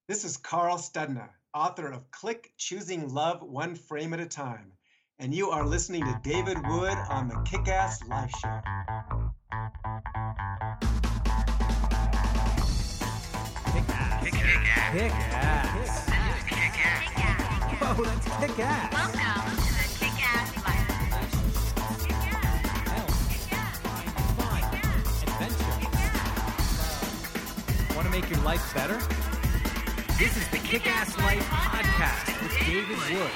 This is Carl Studna, author of Click Choosing Love One Frame at a Time, and you are listening to David Wood on the Kick-Ass Life Show. Kick-ass. Kick-ass. Kick-ass. Kick-ass. Whoa, that's kick-ass. Welcome to the Kick-Ass Life. Want to make your life better? This is the Kick-Ass Life Podcast with David Wood.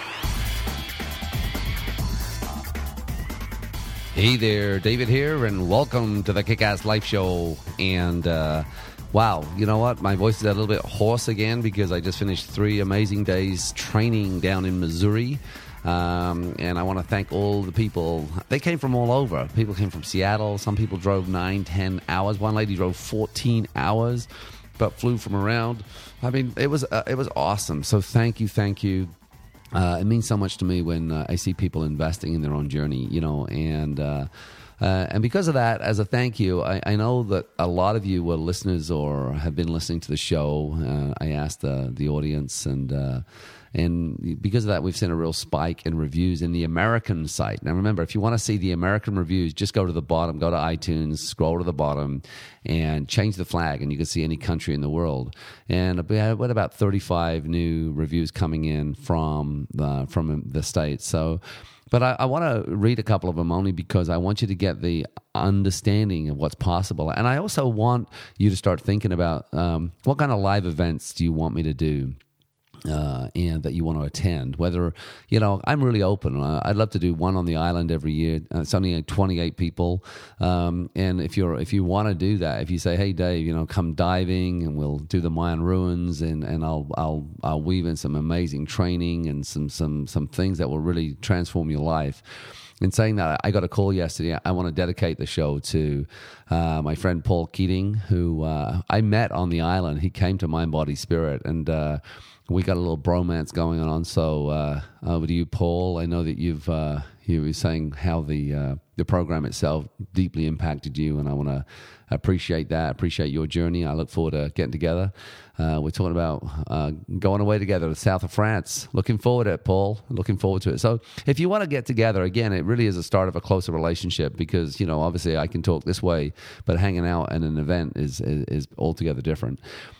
Hey there, David here, and welcome to the Kick-Ass Life Show. And wow, you know what? My voice is a little bit hoarse again because I just finished 3 amazing days training down in Missouri. And I want to thank all the people. They came from all over. People came from Seattle. Some people drove 9-10 hours. One lady drove 14 hours, but flew from around. I mean, it was awesome. So thank you. It means so much to me when I see people investing in their own journey, you know, and because of that, as a thank you, I know that a lot of you were listeners or have been listening to the show. I asked the audience, and because of that, we've seen a real spike in reviews in the American site. Now, remember, if you want to see the American reviews, just go to the bottom, go to iTunes, scroll to the bottom, and change the flag, and you can see any country in the world. And we had about 35 new reviews coming in from the States. So, but I want to read a couple of them only because I want you to get the understanding of what's possible. And I also want you to start thinking about what kind of live events do you want me to do? And that you want to attend, whether, you know, I'm really open. I'd love to do one on the island every year. It's only like 28 people. And if you want to do that, if you say, hey, Dave, you know, come diving and we'll do the Mayan ruins and I'll weave in some amazing training and some things that will really transform your life. In saying that, I got a call yesterday. I want to dedicate the show to my friend Paul Keating, who I met on the island. He came to Mind, Body, Spirit, and we got a little bromance going on. So over to you, Paul. I know that you were saying how the program itself deeply impacted you, and I want to appreciate that. Appreciate your journey. I look forward to getting together. We're talking about going away together to the south of France. Looking forward to it, Paul. Looking forward to it. So if you want to get together, again, it really is a start of a closer relationship because, you know, obviously I can talk this way, but hanging out at an event is altogether different.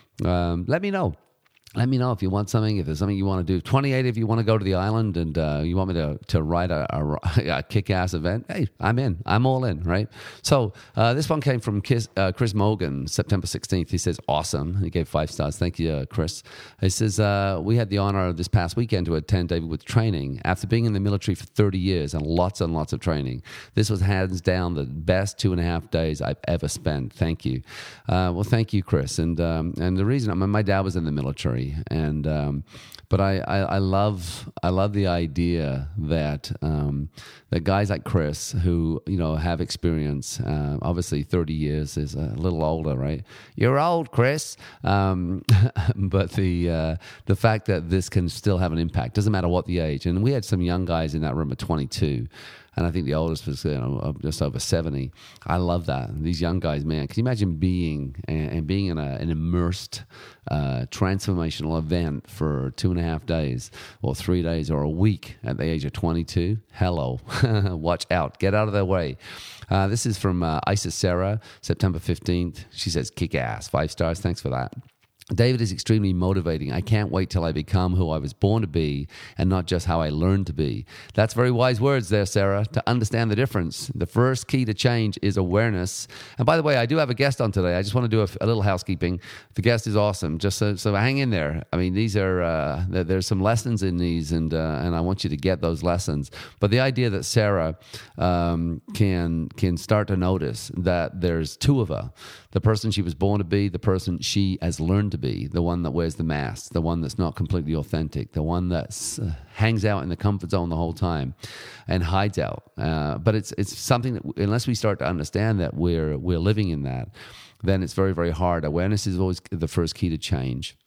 Let me know. Let me know if you want something, if there's something you want to do. 28 if you want to go to the island and you want me to write a kick-ass event. Hey, I'm in. I'm all in, right? So this one came from Chris Morgan, September 16th. He says, awesome. He gave 5 stars. Thank you, Chris. He says, we had the honor this past weekend to attend David Wood's training. After being in the military for 30 years and lots of training, this was hands down the best 2.5 days I've ever spent. Thank you. Well, thank you, Chris. And the reason, I mean, my dad was in the military. And but I love the idea that that guys like Chris, who, you know, have experience, obviously 30 years is a little older, right? You're old, Chris. But the fact that this can still have an impact doesn't matter what the age. And we had some young guys in that room at 22. And I think the oldest was, you know, just over 70. I love that. These young guys, man. Can you imagine being in an immersed transformational event for 2.5 days or 3 days or a week at the age of 22? Hello. Watch out. Get out of their way. This is from Isis Sarah, September 15th. She says, kick ass. 5 stars. Thanks for that. David is extremely motivating. I can't wait till I become who I was born to be and not just how I learned to be. That's very wise words there, Sarah, to understand the difference. The first key to change is awareness. And by the way, I do have a guest on today. I just want to do a little housekeeping. The guest is awesome. Just so hang in there. I mean, these are there's some lessons in these, and I want you to get those lessons. But the idea that Sarah can start to notice that there's 2 of her. The person she was born to be, the person she has learned to be, the one that wears the mask, the one that's not completely authentic, the one that hangs out in the comfort zone the whole time and hides out. But it's something that unless we start to understand that we're living in that, then it's very, very hard. Awareness is always the first key to change.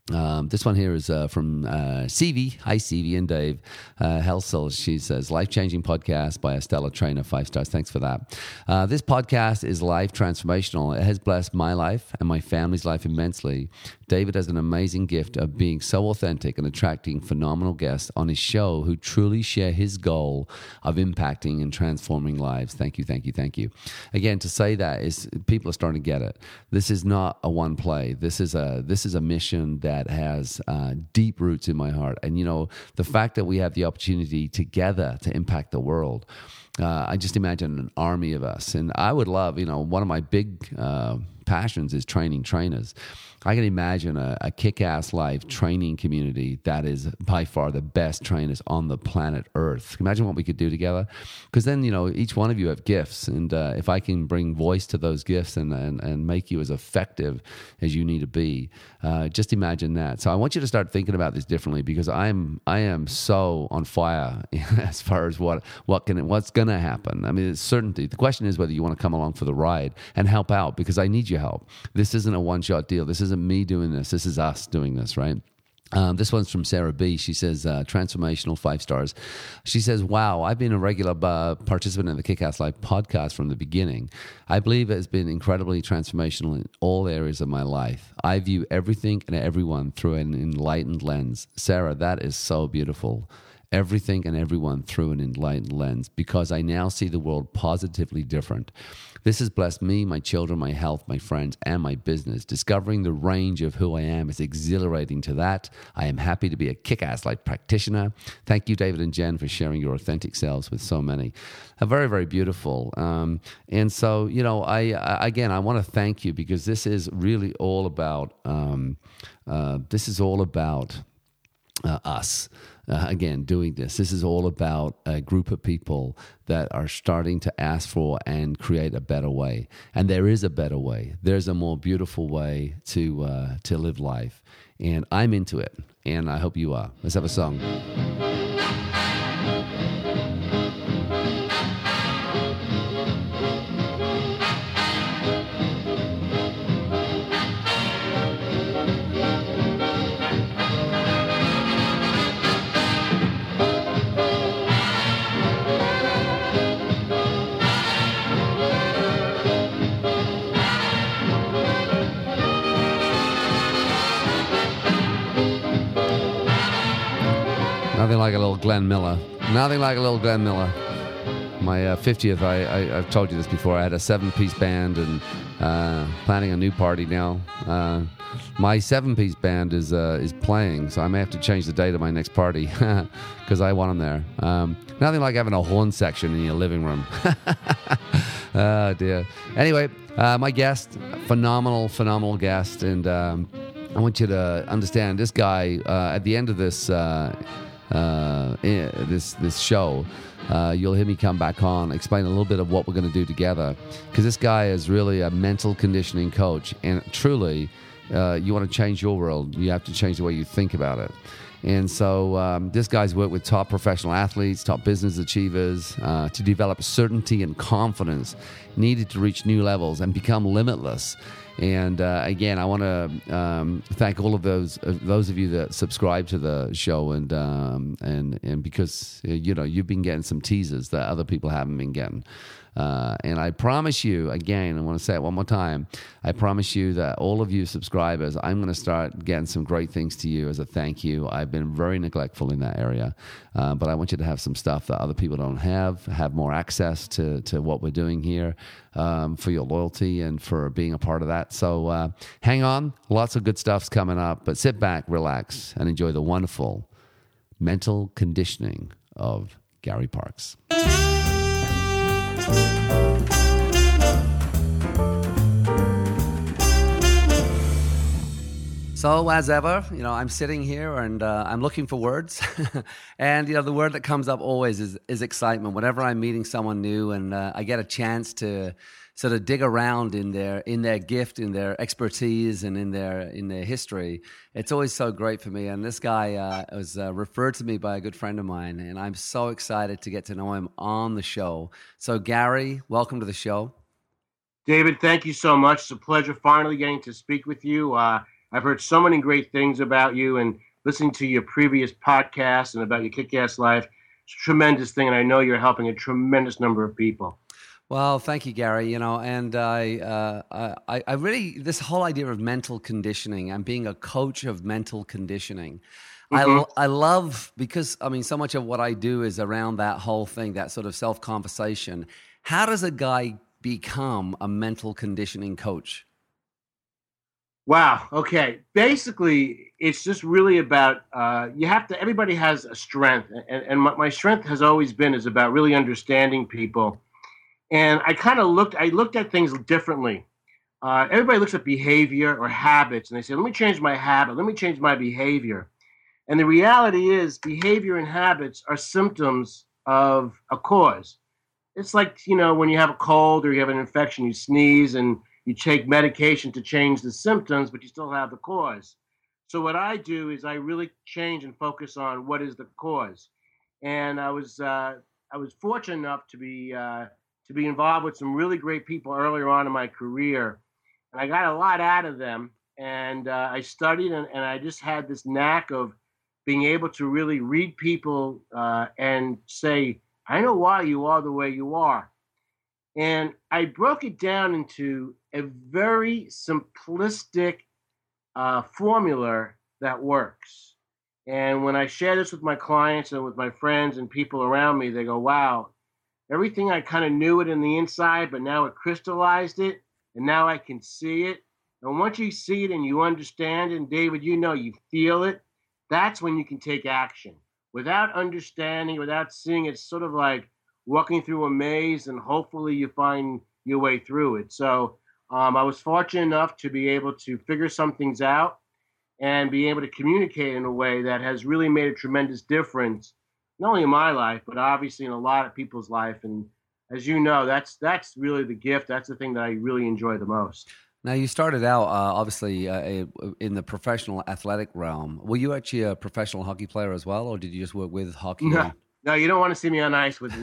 This one here is from CV. Hi, CV and Dave. Helsel, she says, life-changing podcast by Estella Trainer, 5 stars. Thanks for that. This podcast is life transformational. It has blessed my life and my family's life immensely. David has an amazing gift of being so authentic and attracting phenomenal guests on his show who truly share his goal of impacting and transforming lives. Thank you, thank you, thank you. Again, to say that is people are starting to get it. This is not a one play. This is a mission that has deep roots in my heart. And, you know, the fact that we have the opportunity together to impact the world, I just imagine an army of us. And I would love, you know, one of my big passions is training trainers. I can imagine a kick-ass life training community that is by far the best trainers on the planet Earth. Imagine what we could do together. Because then, you know, each one of you have gifts. And if I can bring voice to those gifts and make you as effective as you need to be, just imagine that. So I want you to start thinking about this differently, because I am so on fire as far as what's going to happen. I mean, it's certainty. The question is whether you want to come along for the ride and help out, because I need your help. This isn't a one-shot deal. This isn't me doing this. This is us doing this, right? This one's from Sarah B. She says, transformational, 5 stars. She says, wow, I've been a regular participant in the Kick-Ass Life podcast from the beginning. I believe it has been incredibly transformational in all areas of my life. I view everything and everyone through an enlightened lens. Sarah, that is so beautiful. Everything and everyone through an enlightened lens, because I now see the world positively different. This has blessed me, my children, my health, my friends, and my business. Discovering the range of who I am is exhilarating to that. I am happy to be a kick-ass life practitioner. Thank you, David and Jen, for sharing your authentic selves with so many. Very, very beautiful. And so, you know, I want to thank you, because this is really all about, us. Again, doing this. This is all about a group of people that are starting to ask for and create a better way. And there is a better way. There's a more beautiful way to live life. And I'm into it. And I hope you are. Let's have a song. Nothing like a little Glenn Miller. Nothing like a little Glenn Miller. My 50th, I've told you this before, I had a 7-piece band and planning a new party now. My 7-piece band is playing, so I may have to change the date of my next party because I want them there. Nothing like having a horn section in your living room. Oh, dear. Anyway, my guest, phenomenal guest, and I want you to understand this guy, at the end of this this show, you'll hear me come back on, explain a little bit of what we're going to do together, because this guy is really a mental conditioning coach, and truly, you want to change your world, you have to change the way you think about it. And so this guy's worked with top professional athletes, top business achievers, to develop certainty and confidence needed to reach new levels and become limitless. And again, I want to thank all of those of you that subscribe to the show, and because you know, you've been getting some teasers that other people haven't been getting. And I promise you, again, I want to say it one more time, I promise you that all of you subscribers, I'm going to start getting some great things to you as a thank you. I've been very neglectful in that area, but I want you to have some stuff that other people don't have more access to what we're doing here, for your loyalty and for being a part of that. So hang on, lots of good stuff's coming up, but sit back, relax, and enjoy the wonderful mental conditioning of Gary Parks. So as ever, you know, I'm sitting here and I'm looking for words. And, you know, the word that comes up always is excitement. Whenever I'm meeting someone new and I get a chance to sort of dig around in their gift, in their expertise, and in their history, it's always so great for me. And this guy was referred to me by a good friend of mine, and I'm so excited to get to know him on the show. So Gary, welcome to the show. David, thank you so much. It's a pleasure finally getting to speak with you. I've heard so many great things about you, and listening to your previous podcasts and about your kick-ass life. It's a tremendous thing, and I know you're helping a tremendous number of people. Well, thank you, Gary. You know, and I really, this whole idea of mental conditioning and being a coach of mental conditioning, I love, because I mean, so much of what I do is around that whole thing, that sort of self-conversation. How does a guy become a mental conditioning coach? Wow. Okay. Basically, it's just really about everybody has a strength, and my strength has always been is about really understanding people. And I looked at things differently. Everybody looks at behavior or habits, and they say, let me change my habit, let me change my behavior. And the reality is behavior and habits are symptoms of a cause. It's like, when you have a cold or you have an infection, you sneeze and you take medication to change the symptoms, but you still have the cause. So what I do is I really change and focus on what is the cause. And I was fortunate enough to be involved with some really great people earlier on in my career, and I got a lot out of them. And I studied, and I just had this knack of being able to really read people and say, I know why you are the way you are. And I broke it down into a very simplistic formula that works. And when I share this with my clients and with my friends and people around me, they go, wow, everything I kind of knew it in the inside, but now it crystallized it, and now I can see it. And once you see it and you understand it, and David, you feel it, that's when you can take action. Without understanding, without seeing, it's sort of like walking through a maze, and hopefully you find your way through it. So I was fortunate enough to be able to figure some things out and be able to communicate in a way that has really made a tremendous difference, not only in my life, but obviously in a lot of people's life. And as you know, that's really the gift. That's the thing that I really enjoy the most. Now, you started out, obviously, in the professional athletic realm. Were you actually a professional hockey player as well, or did you just work with hockey? No, you don't want to see me on ice with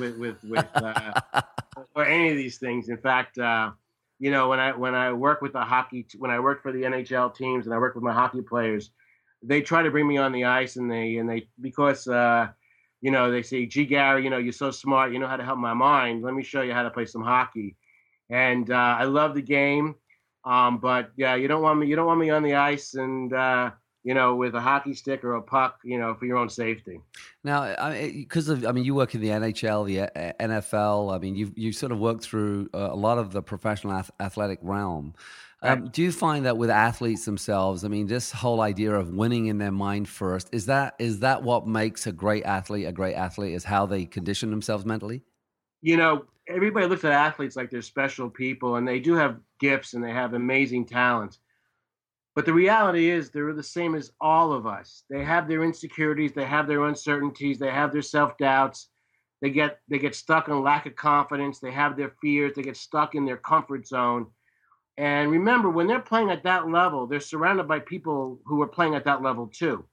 or any of these things. In fact, when I work with when I work for the NHL teams and I work with my hockey players, they try to bring me on the ice, and they because they say, gee, Gary, you're so smart, you know how to help my mind. Let me show you how to play some hockey. And I love the game. But yeah, you don't want me on the ice and, with a hockey stick or a puck, for your own safety. Now, you work in the NHL, the NFL. I mean, you sort of worked through a lot of the professional athletic realm. Right. Do you find that with athletes themselves, I mean, this whole idea of winning in their mind first, is that what makes a great athlete is how they condition themselves mentally? Everybody looks at athletes like they're special people, and they do have gifts and they have amazing talents. But the reality is they're the same as all of us. They have their insecurities, they have their uncertainties, they have their self-doubts. They get stuck in lack of confidence, they have their fears, they get stuck in their comfort zone. And remember, when they're playing at that level, they're surrounded by people who are playing at that level too.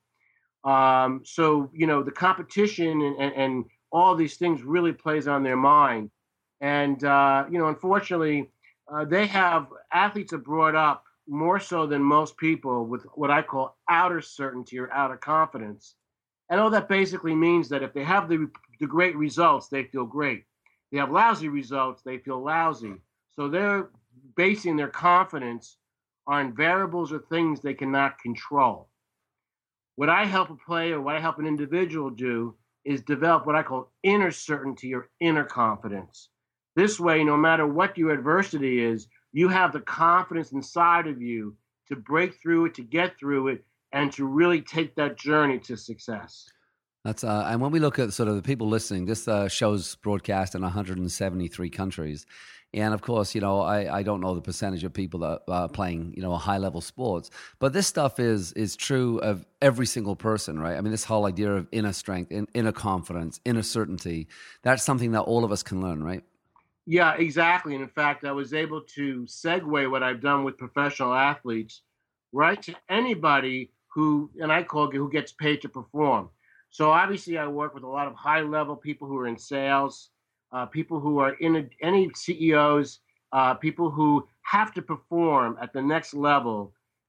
So the competition and all these things really plays on their mind. And, unfortunately, athletes are brought up more so than most people with what I call outer certainty or outer confidence. And all that basically means that if they have the great results, they feel great. They have lousy results, they feel lousy. So they're basing their confidence on variables or things they cannot control. What I help a player, what I help an individual do is develop what I call inner certainty or inner confidence. This way, no matter what your adversity is, you have the confidence inside of you to break through it, to get through it, and to really take that journey to success. That's and when we look at sort of the people listening, this show's broadcast in 173 countries. And of course, I don't know the percentage of people that are playing, high-level sports, but this stuff is true of every single person, right? I mean, this whole idea of inner strength, inner confidence, inner certainty, that's something that all of us can learn, right? Yeah, exactly. And in fact, I was able to segue what I've done with professional athletes right to anybody who gets paid to perform. So obviously I work with a lot of high-level people who are in sales, people who are in any CEOs, people who have to perform at the next level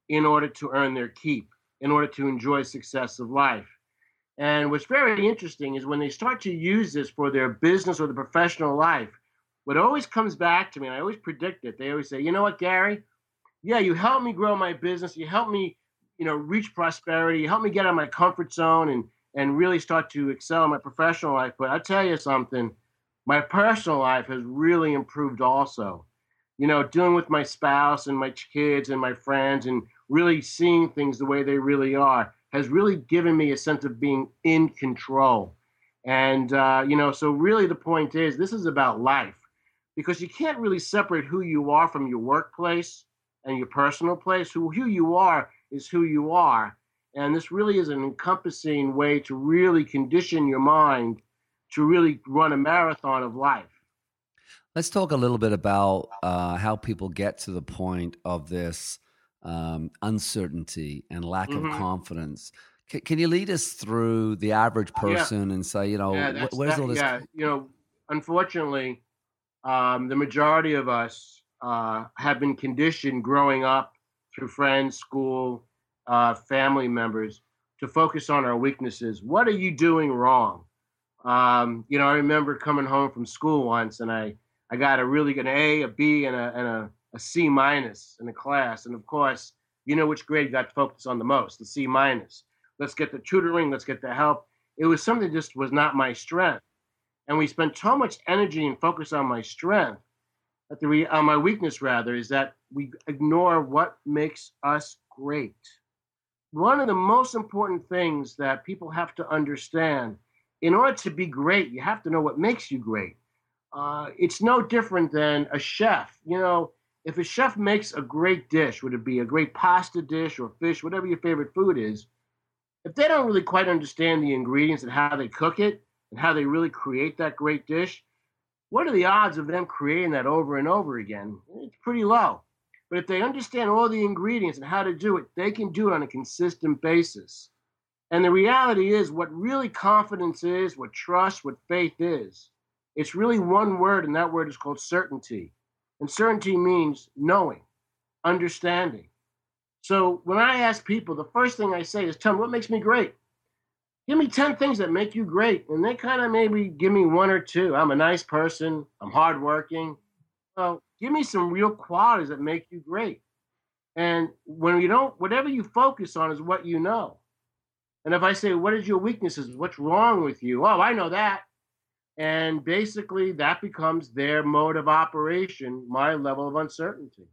in order to earn their keep, in order to enjoy success of life. And what's very interesting is when they start to use this for their business or their professional life, what always comes back to me, and I always predict it, they always say, you know what, Gary? Yeah, you helped me grow my business. You helped me, reach prosperity. You helped me get out of my comfort zone and really start to excel in my professional life. But I'll tell you something, my personal life has really improved also. Dealing with my spouse and my kids and my friends and really seeing things the way they really are has really given me a sense of being in control. And, so really the point is this is about life, because you can't really separate who you are from your workplace and your personal place. Who you are is who you are. And this really is an encompassing way to really condition your mind to really run a marathon of life. Let's talk a little bit about how people get to the point of this uncertainty and lack of confidence. Can you lead us through the average person and say, where's all this? Yeah, unfortunately, the majority of us have been conditioned growing up through friends, school, family members to focus on our weaknesses. What are you doing wrong? I remember coming home from school once and I got a really good A, a B, and a C minus in the class. And of course, which grade got focused on the most, the C minus. Let's get the tutoring, let's get the help. It was something that just was not my strength. And we spent so much energy and focus on my strength, on my weakness rather, is that we ignore what makes us great. One of the most important things that people have to understand, in order to be great, you have to know what makes you great. It's no different than a chef. If a chef makes a great dish, would it be a great pasta dish or fish, whatever your favorite food is, if they don't really quite understand the ingredients and how they cook it and how they really create that great dish, what are the odds of them creating that over and over again? It's pretty low. But if they understand all the ingredients and how to do it, they can do it on a consistent basis. And the reality is what really confidence is, what trust, what faith is, it's really one word, and that word is called certainty. And certainty means knowing, understanding. So when I ask people, the first thing I say is, tell me what makes me great. Give me 10 things that make you great. And they kind of maybe give me one or two. I'm a nice person. I'm hardworking. Well, give me some real qualities that make you great. And whatever you focus on is what you know. And if I say, what is your weaknesses? What's wrong with you? Oh, I know that. And basically that becomes their mode of operation, my level of uncertainty.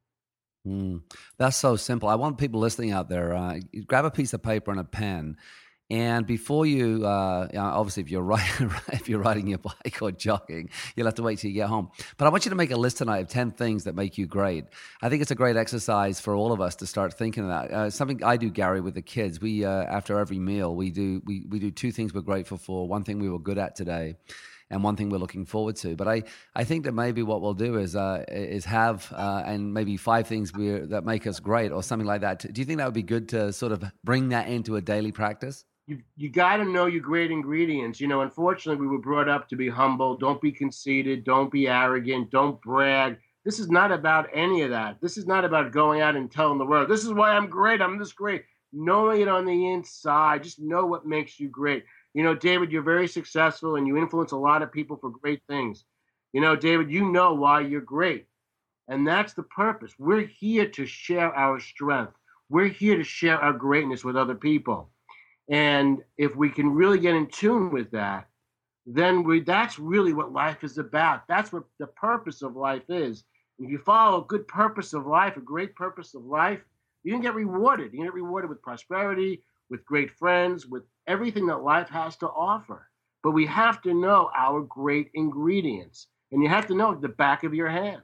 That's so simple. I want people listening out there, grab a piece of paper and a pen. And before you, obviously, if you're riding your bike or jogging, you'll have to wait till you get home. But I want you to make a list tonight of 10 things that make you great. I think it's a great exercise for all of us to start thinking of that. Something I do, Gary, with the kids. We after every meal, we do 2 things we're grateful for. One thing we were good at today, and one thing we're looking forward to. But I think that maybe what we'll do is have and maybe 5 things that make us great or something like that. Do you think that would be good to sort of bring that into a daily practice? You got to know your great ingredients. Unfortunately, we were brought up to be humble. Don't be conceited. Don't be arrogant. Don't brag. This is not about any of that. This is not about going out and telling the world, this is why I'm great. I'm this great. Knowing it on the inside. Just know what makes you great. David, you're very successful and you influence a lot of people for great things. David, you know why you're great. And that's the purpose. We're here to share our strength. We're here to share our greatness with other people. And if we can really get in tune with that, then that's really what life is about. That's what the purpose of life is. If you follow a good purpose of life, a great purpose of life, you can get rewarded. You can get rewarded with prosperity, with great friends, with everything that life has to offer. But we have to know our great ingredients. And you have to know at the back of your hand.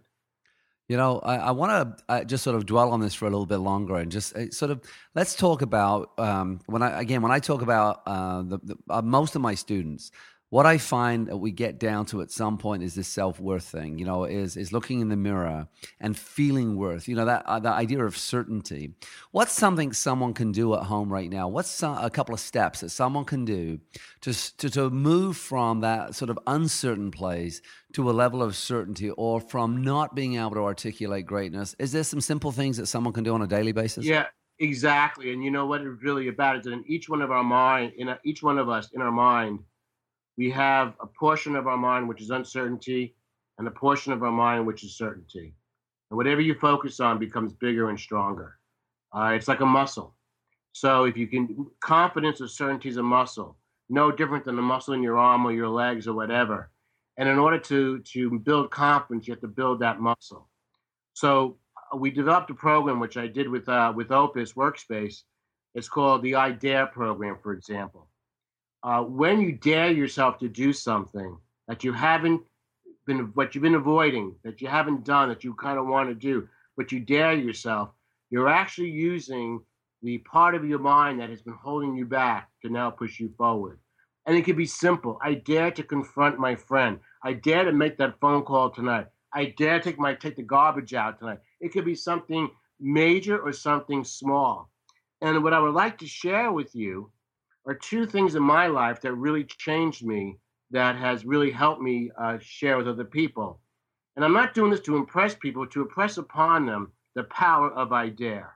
I want to just sort of dwell on this for a little bit longer and just sort of let's talk about when I talk about most of my students, what I find that we get down to at some point is this self-worth thing, is looking in the mirror and feeling worth, that idea of certainty. What's something someone can do at home right now? What's a couple of steps that someone can do to move from that sort of uncertain place to a level of certainty, or from not being able to articulate greatness? Is there some simple things that someone can do on a daily basis? Yeah, Exactly. And you know what it's really about is that in each one of our mind, each one of us in our mind, we have a portion of our mind which is uncertainty and a portion of our mind which is certainty. And whatever you focus on becomes bigger and stronger. It's like a muscle. So if you can, confidence or certainty is a muscle, no different than the muscle in your arm or your legs or whatever. And in order to build confidence, you have to build that muscle. So we developed a program which I did with Opus Workspace. It's called the I Dare program, for example. When you dare yourself to do something that you haven't been, what you've been avoiding, that you haven't done, that you kind of want to do, but you dare yourself, you're actually using the part of your mind that has been holding you back to now push you forward. And it could be simple. I dare to confront my friend. I dare to make that phone call tonight. I dare take the garbage out tonight. It could be something major or something small. And what I would like to share with you are two things in my life that really changed me, that has really helped me share with other people. And I'm not doing this to impress people, to impress upon them the power of I dare.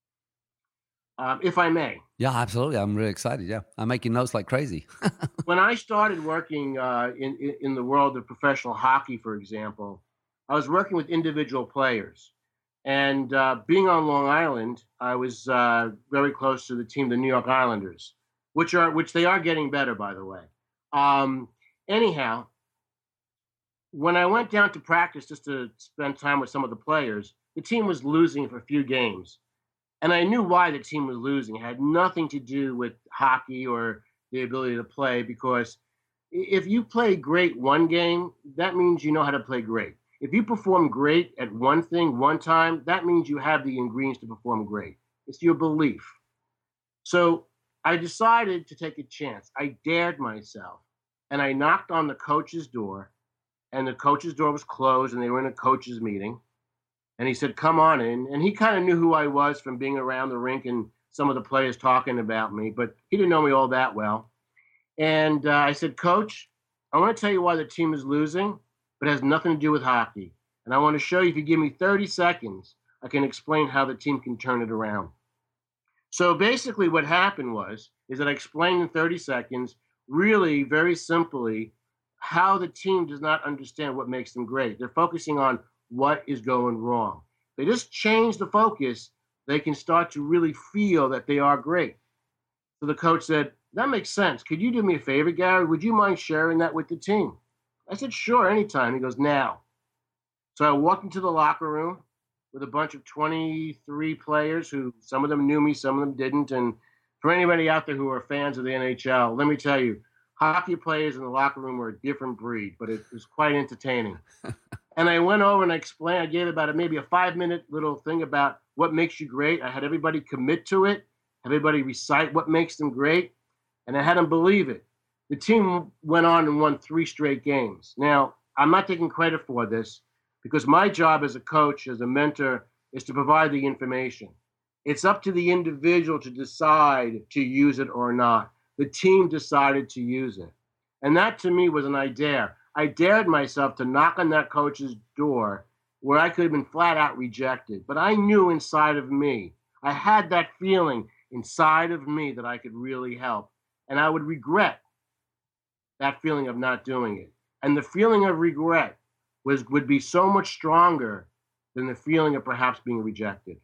If I may. Yeah, absolutely. I'm really excited. Yeah, I'm making notes like crazy. When I started working in the world of professional hockey, for example, I was working with individual players. And being on Long Island, I was very close to the team, the New York Islanders, which they are getting better, by the way. Anyhow, when I went down to practice just to spend time with some of the players, the team was losing for a few games. And I knew why the team was losing. It had nothing to do with hockey or the ability to play, because if you play great one game, that means you know how to play great. If you perform great at one thing one time, that means you have the ingredients to perform great. It's your belief. So I decided to take a chance. I dared myself, and I knocked on the coach's door, and the coach's door was closed, and they were in a coach's meeting. And he said, come on in. And he kind of knew who I was from being around the rink and some of the players talking about me, but he didn't know me all that well. And I said, Coach, I want to tell you why the team is losing, but it has nothing to do with hockey. And I want to show you, if you give me 30 seconds, I can explain how the team can turn it around. So basically what happened is that I explained in 30 seconds, really very simply, how the team does not understand what makes them great. They're focusing on what is going wrong. They just change the focus, they can start to really feel that they are great. So the coach said, that makes sense. Could you do me a favor, Gary? Would you mind sharing that with the team? I said, sure, anytime. He goes, now. So I walked into the locker room with a bunch of 23 players who, some of them knew me, some of them didn't. And for anybody out there who are fans of the NHL, let me tell you, hockey players in the locker room were a different breed, but it was quite entertaining. And I went over and I explained, I gave about maybe a 5-minute little thing about what makes you great. I had everybody commit to it, everybody recite what makes them great, and I had them believe it. The team went on and won 3 straight games. Now, I'm not taking credit for this, because my job as a coach, as a mentor, is to provide the information. It's up to the individual to decide to use it or not. The team decided to use it. And that to me was an idea. I dared myself to knock on that coach's door where I could have been flat out rejected. But I knew inside of me, I had that feeling inside of me that I could really help. And I would regret that feeling of not doing it. And the feeling of regret would be so much stronger than the feeling of perhaps being rejected.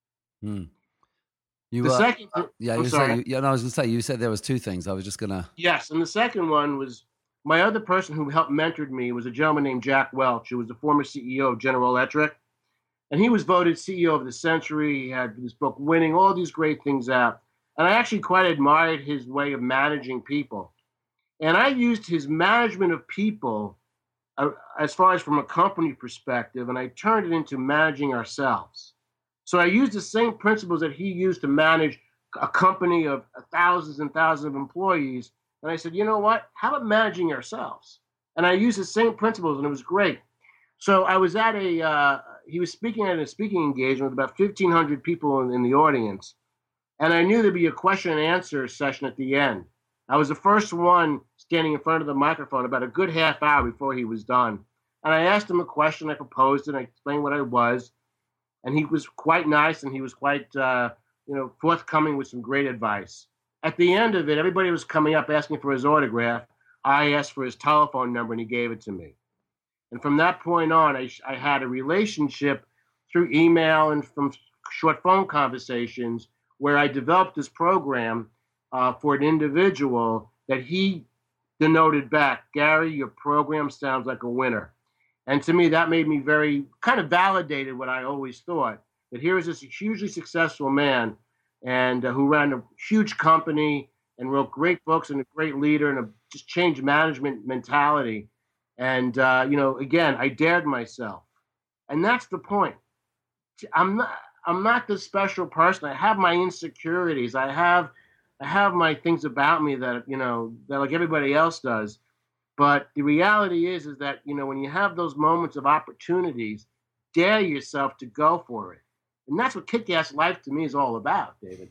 You, the second, I was going to say, you said there was 2 things. I was just going to. Yes, and the second one was, my other person who helped mentored me was a gentleman named Jack Welch, who was the former CEO of General Electric. And he was voted CEO of the century. He had his book Winning, all these great things out. And I actually quite admired his way of managing people. And I used his management of people as far as from a company perspective, and I turned it into managing ourselves. So I used the same principles that he used to manage a company of thousands and thousands of employees. And I said, you know what? How about managing ourselves? And I used the same principles, and it was great. So I was at he was speaking at a speaking engagement with about 1,500 people in the audience. And I knew there'd be a question and answer session at the end. I was the first one standing in front of the microphone about a good half hour before he was done. And I asked him a question, I proposed it, I explained what I was. And he was quite nice, and he was quite forthcoming with some great advice. At the end of it, everybody was coming up asking for his autograph. I asked for his telephone number, and he gave it to me. And from that point on, I had a relationship through email and from short phone conversations where I developed this program for an individual that he denoted back, Gary, your program sounds like a winner. And to me, that made me very kind of validated what I always thought, that here is this hugely successful man and who ran a huge company and wrote great books and a great leader and just changed management mentality. And, again, I dared myself. And that's the point. I'm not this special person. I have my insecurities. I have my things about me that like everybody else does. But the reality is that, when you have those moments of opportunities, dare yourself to go for it. And that's what kick-ass life to me is all about, David.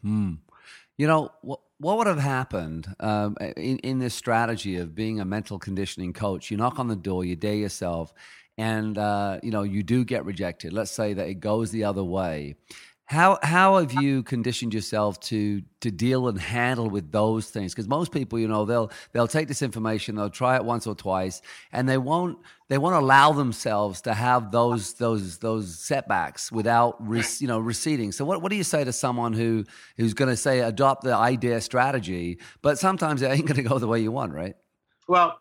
What would have happened in this strategy of being a mental conditioning coach? You knock on the door, you dare yourself, and you do get rejected. Let's say that it goes the other way. How have you conditioned yourself to deal and handle with those things? Because most people, they'll take this information, they'll try it once or twice, and they won't allow themselves to have those setbacks without receding. So what do you say to someone who's going to say adopt the idea strategy, but sometimes it ain't going to go the way you want, right? Well,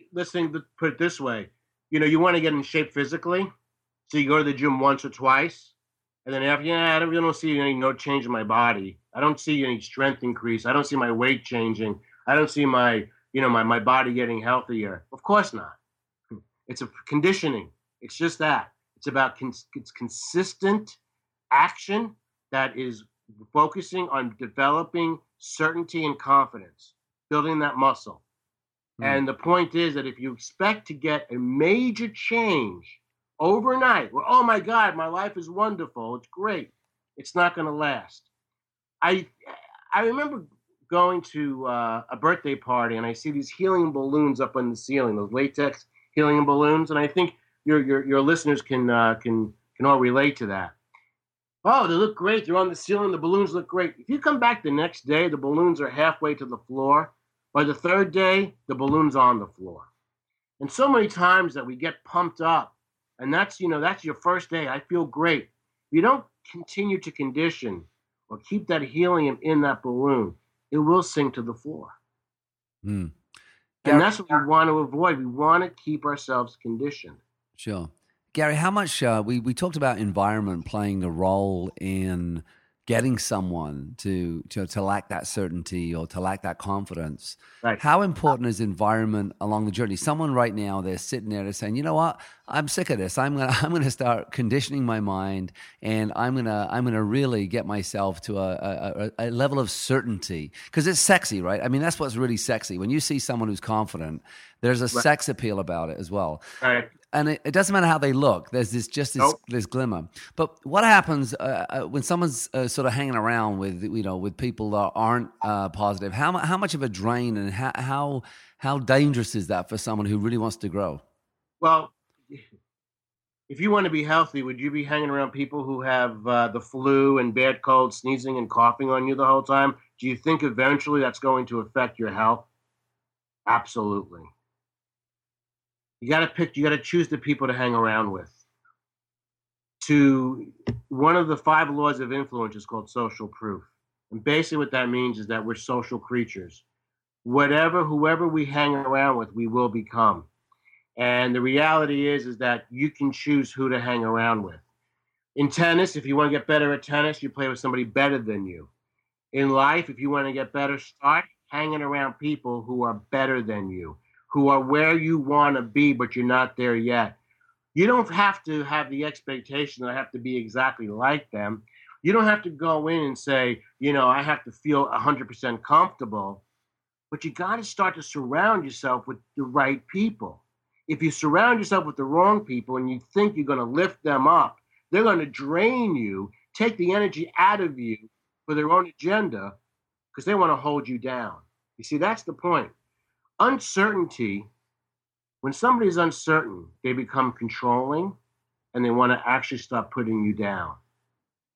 put it this way, you want to get in shape physically, so you go to the gym once or twice. And then after, I don't see no change in my body. I don't see any strength increase. I don't see my weight changing. I don't see my body getting healthier. Of course not. It's a conditioning. It's just that. It's about it's consistent action that is focusing on developing certainty and confidence, building that muscle. And the point is that if you expect to get a major change overnight, where, oh my God, my life is wonderful, it's great, it's not going to last. I remember going to a birthday party, and I see these helium balloons up on the ceiling, those latex helium balloons, and I think your listeners can all relate to that. Oh, they look great. They're on the ceiling. The balloons look great. If you come back the next day, the balloons are halfway to the floor. By the third day, the balloon's on the floor. And so many times that we get pumped up, and that's your first day. I feel great. If you don't continue to condition or keep that helium in that balloon, it will sink to the floor. And that's what we want to avoid. We want to keep ourselves conditioned. Sure. Gary, how much, we talked about environment playing the role in getting someone to lack that certainty or to lack that confidence. Right. How important is environment along the journey? Someone right now, they're sitting there, they're saying, you know what, I'm sick of this. I'm gonna start conditioning my mind, and I'm gonna really get myself to a level of certainty, because it's sexy, right? I mean, that's what's really sexy. When you see someone who's confident, there's a sex appeal about it as well. Right. And it doesn't matter how they look. There's this glimmer. But what happens when someone's sort of hanging around with people that aren't positive? How much of a drain, and how dangerous is that for someone who really wants to grow? Well, if you want to be healthy, would you be hanging around people who have the flu and bad cold, sneezing and coughing on you the whole time? Do you think eventually that's going to affect your health? Absolutely. You got to choose the people to hang around with. One of the 5 laws of influence is called social proof. And basically what that means is that we're social creatures. Whoever we hang around with, we will become. And the reality is that you can choose who to hang around with. In tennis, if you want to get better at tennis, you play with somebody better than you. In life, if you want to get better, start hanging around people who are better than you, who are where you want to be, but you're not there yet. You don't have to have the expectation that I have to be exactly like them. You don't have to go in and say, I have to feel 100% comfortable, but you got to start to surround yourself with the right people. If you surround yourself with the wrong people and you think you're going to lift them up, they're going to drain you, take the energy out of you for their own agenda, because they want to hold you down. You see, that's the point. Uncertainty, when somebody's uncertain, they become controlling, and they want to actually start putting you down.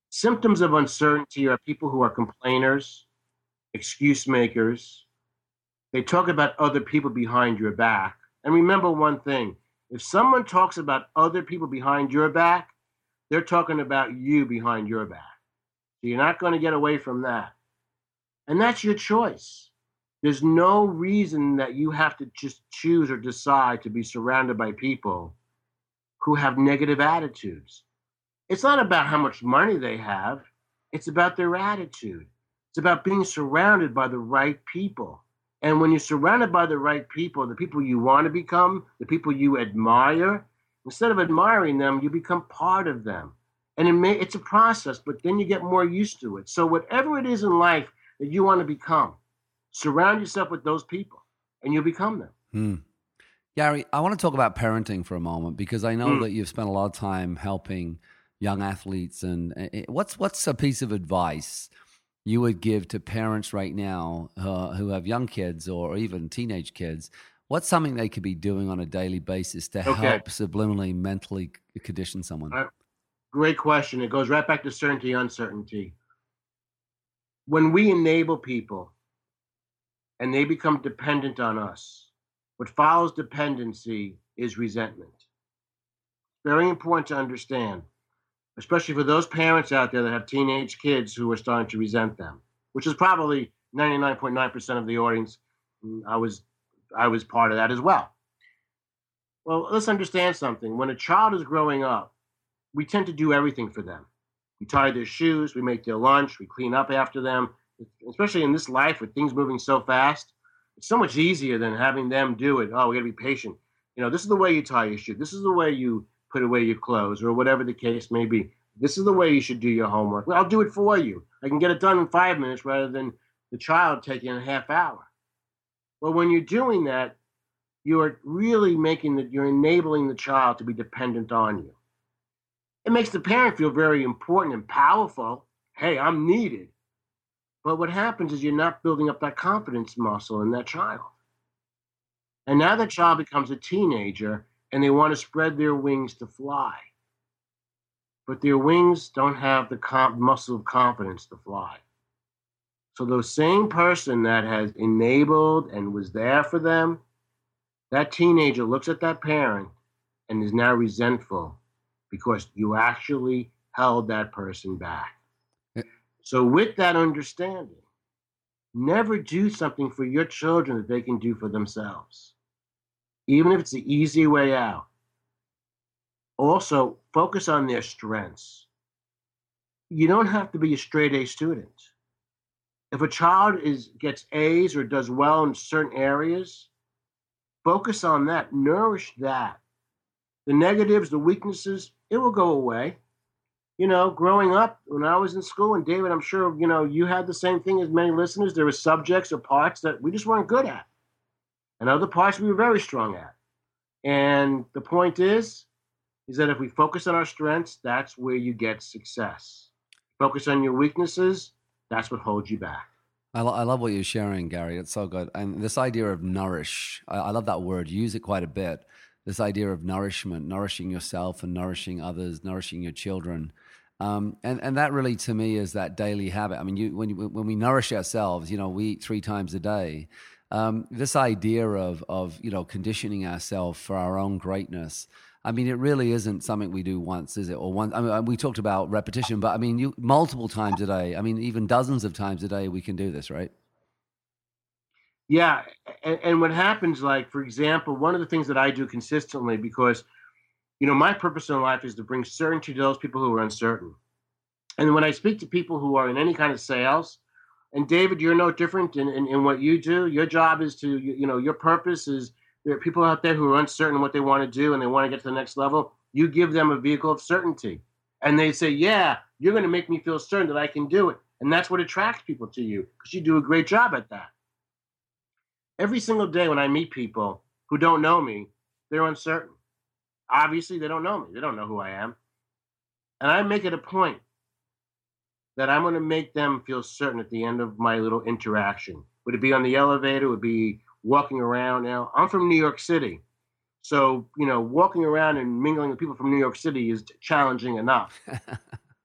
Symptoms of uncertainty are people who are complainers, excuse makers. They talk about other people behind your back. And remember one thing, if someone talks about other people behind your back, they're talking about you behind your back. So you're not going to get away from that. And that's your choice. There's no reason that you have to just choose or decide to be surrounded by people who have negative attitudes. It's not about how much money they have. It's about their attitude. It's about being surrounded by the right people. And when you're surrounded by the right people, the people you want to become, the people you admire, instead of admiring them, you become part of them. And it's a process, but then you get more used to it. So whatever it is in life that you want to become, surround yourself with those people and you'll become them. Gary, I want to talk about parenting for a moment because I know that you've spent a lot of time helping young athletes. And what's a piece of advice you would give to parents right now who have young kids or even teenage kids? What's something they could be doing on a daily basis to help subliminally mentally condition someone? Great question. It goes right back to certainty, uncertainty. When we enable people and they become dependent on us, what follows dependency is resentment. Very important to understand, especially for those parents out there that have teenage kids who are starting to resent them, which is probably 99.9% of the audience. I was part of that as well. Well, let's understand something. When a child is growing up, we tend to do everything for them. We tie their shoes, we make their lunch, we clean up after them. Especially in this life with things moving so fast, it's so much easier than having them do it. Oh, we got to be patient. You know, this is the way you tie your shoe. This is the way you put away your clothes or whatever the case may be. This is the way you should do your homework. Well, I'll do it for you. I can get it done in 5 minutes rather than the child taking a half hour. Well, when you're doing that, you're really you're enabling the child to be dependent on you. It makes the parent feel very important and powerful. Hey, I'm needed. But what happens is you're not building up that confidence muscle in that child. And now that child becomes a teenager and they want to spread their wings to fly. But their wings don't have the muscle of confidence to fly. So the same person that has enabled and was there for them, that teenager looks at that parent and is now resentful because you actually held that person back. So with that understanding, never do something for your children that they can do for themselves, even if it's the easy way out. Also, focus on their strengths. You don't have to be a straight A student. If a child gets A's or does well in certain areas, focus on that, nourish that. The negatives, the weaknesses, it will go away. You know, growing up, when I was in school, and David, I'm sure, you had the same thing as many listeners. There were subjects or parts that we just weren't good at. And other parts we were very strong at. And the point is that if we focus on our strengths, that's where you get success. Focus on your weaknesses, that's what holds you back. I love what you're sharing, Gary. It's so good. And this idea of nourish, I love that word. You use it quite a bit. This idea of nourishment, nourishing yourself and nourishing others, nourishing your children. And that really, to me, is that daily habit. I mean, when we nourish ourselves, we eat 3 times a day. This idea of conditioning ourselves for our own greatness. I mean, it really isn't something we do once, is it? Or once. I mean, we talked about repetition, but I mean, multiple times a day. I mean, even dozens of times a day, we can do this, right? Yeah, and what happens, like, for example, one of the things that I do consistently, because, my purpose in life is to bring certainty to those people who are uncertain. And when I speak to people who are in any kind of sales, and David, you're no different in what you do. Your job is to, your purpose is, there are people out there who are uncertain what they want to do and they want to get to the next level. You give them a vehicle of certainty. And they say, yeah, you're going to make me feel certain that I can do it. And that's what attracts people to you, because you do a great job at that. Every single day when I meet people who don't know me, they're uncertain. Obviously, they don't know me. They don't know who I am. And I make it a point that I'm going to make them feel certain at the end of my little interaction. Would it be on the elevator? Would it be walking around? Now, I'm from New York City. So, walking around and mingling with people from New York City is challenging enough.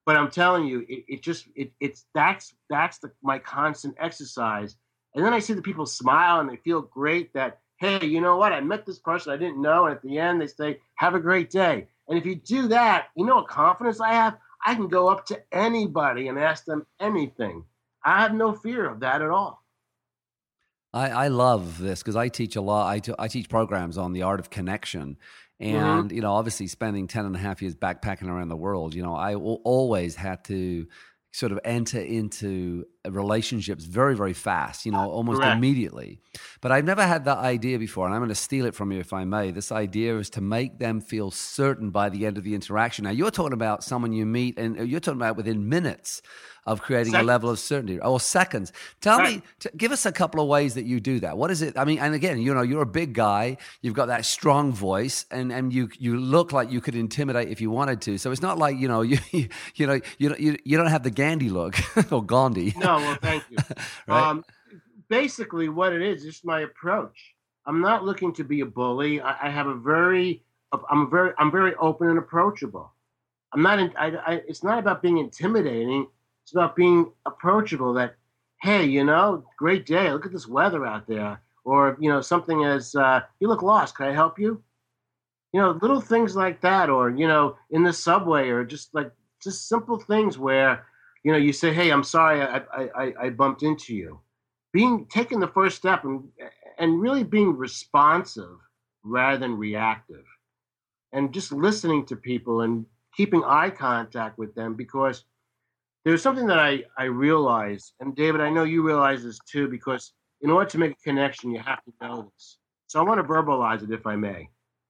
But I'm telling you, that's my constant exercise. And then I see the people smile and they feel great that, hey, you know what? I met this person I didn't know. And at the end, they say, have a great day. And if you do that, you know what confidence I have? I can go up to anybody and ask them anything. I have no fear of that at all. I love this because I teach a lot. I teach programs on the art of connection. And, you know, obviously spending 10 and a half years backpacking around the world, you know, I always had to sort of enter into relationships very, very fast, you know, almost Correct. Immediately. But I've never had that idea before, and I'm going to steal it from you if I may. This idea is to make them feel certain by the end of the interaction. Now, you're talking about someone you meet, and you're talking about within minutes of creating a level of certainty, or seconds. Tell me, give us a couple of ways that you do that. What is it? I mean, and again, you know, you're a big guy, you've got that strong voice, and you look like you could intimidate if you wanted to. So it's not like, you know, you don't have the Gandhi look or Gandhi. No, well, thank you. Right? Basically, what it is my approach. I'm not looking to be a bully. I'm very open and approachable. I'm not. It's not about being intimidating. It's about being approachable. That, hey, you know, great day. Look at this weather out there. Or, you know, something as, you look lost. Can I help you? You know, little things like that. Or, you know, in the subway, or just simple things where, you know, you say, hey, I'm sorry, I bumped into you. Taking the first step and really being responsive rather than reactive. And just listening to people and keeping eye contact with them, because there's something that I realize, and David, I know you realize this too, because in order to make a connection, you have to know this. So I want to verbalize it, if I may.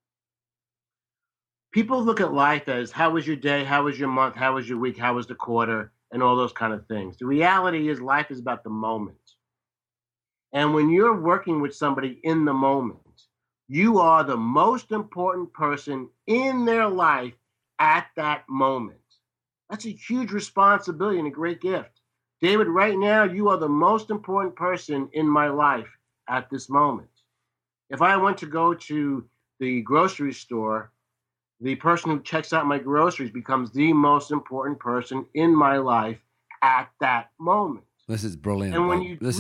People look at life as, how was your day? How was your month? How was your week? How was the quarter? And all those kind of things. The reality is life is about the moment. And when you're working with somebody in the moment, you are the most important person in their life at that moment. That's a huge responsibility and a great gift. David, right now, you are the most important person in my life at this moment. If I went to go to the grocery store, the person who checks out my groceries becomes the most important person in my life at that moment. This is brilliant. And when you this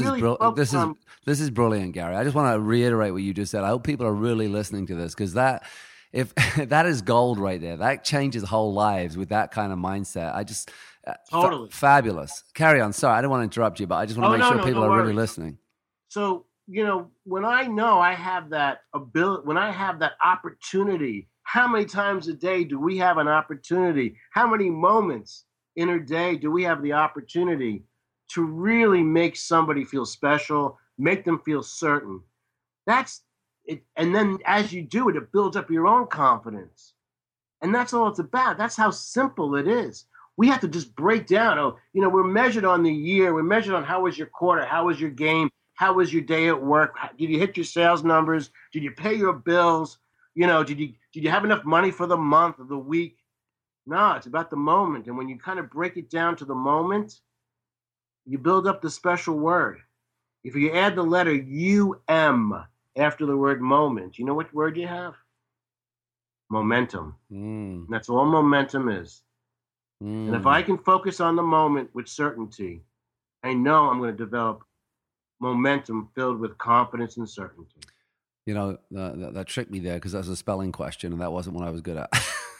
is brilliant, Gary. I just want to reiterate what you just said. I hope people are really listening to this, because if that is gold right there. That changes whole lives with that kind of mindset. I just totally fabulous. Carry on. Sorry, I don't want to interrupt you, but I just want to make sure people are really listening. So, you know I have that ability, when I have that opportunity. How many times a day do we have an opportunity? How many moments in a day do we have the opportunity to really make somebody feel special, make them feel certain? That's it. And then as you do it, it builds up your own confidence. And that's all it's about. That's how simple it is. We have to just break down. Oh, you know, we're measured on the year. We're measured on how was your quarter? How was your game? How was your day at work? Did you hit your sales numbers? Did you pay your bills? You know, did you have enough money for the month or the week? No, it's about the moment. And when you kind of break it down to the moment, you build up the special word. If you add the letter UM after the word moment, you know what word you have? Momentum. And that's all momentum is. And if I can focus on the moment with certainty, I know I'm going to develop momentum filled with confidence and certainty. You know, that tricked me there, because that was a spelling question, and that wasn't what I was good at.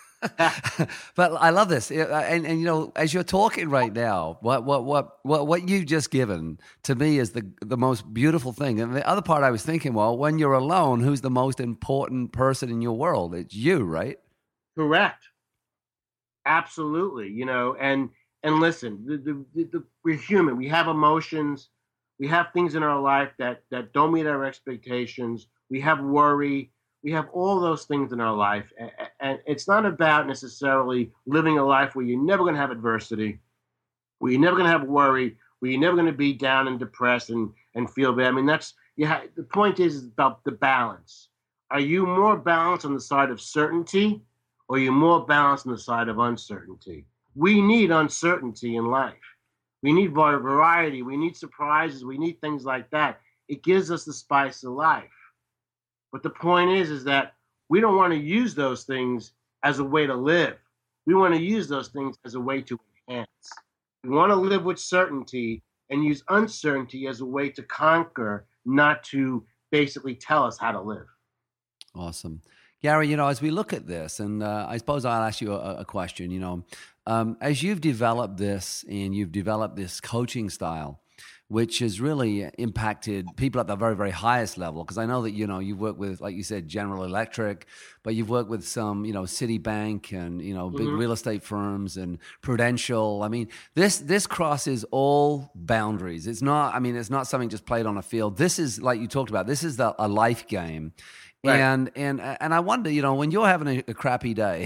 But I love this, and you know, as you're talking right now, what you've just given to me is the most beautiful thing. And the other part I was thinking, well, when you're alone, who's the most important person in your world? It's you, right? Correct. Absolutely. You know, and listen, we're human. We have emotions. We have things in our life that don't meet our expectations. We have worry. We have all those things in our life. And it's not about necessarily living a life where you're never going to have adversity, where you're never going to have worry, where you're never going to be down and depressed and feel bad. I mean, the point is about the balance. Are you more balanced on the side of certainty, or are you more balanced on the side of uncertainty? We need uncertainty in life. We need variety. We need surprises. We need things like that. It gives us the spice of life. But the point is that we don't want to use those things as a way to live. We want to use those things as a way to chance. We want to live with certainty and use uncertainty as a way to conquer, not to basically tell us how to live. Awesome. Gary, as we look at this, and I suppose I'll ask you a question, as you've developed this and you've developed this coaching style, which has really impacted people at the very, very highest level, because I know that, you've worked with, like you said, General Electric, but you've worked with some, Citibank and, big real estate firms and Prudential. I mean, this crosses all boundaries. It's not something just played on a field. This is, like you talked about, this is a life game. Right. And I wonder, when you're having a crappy day,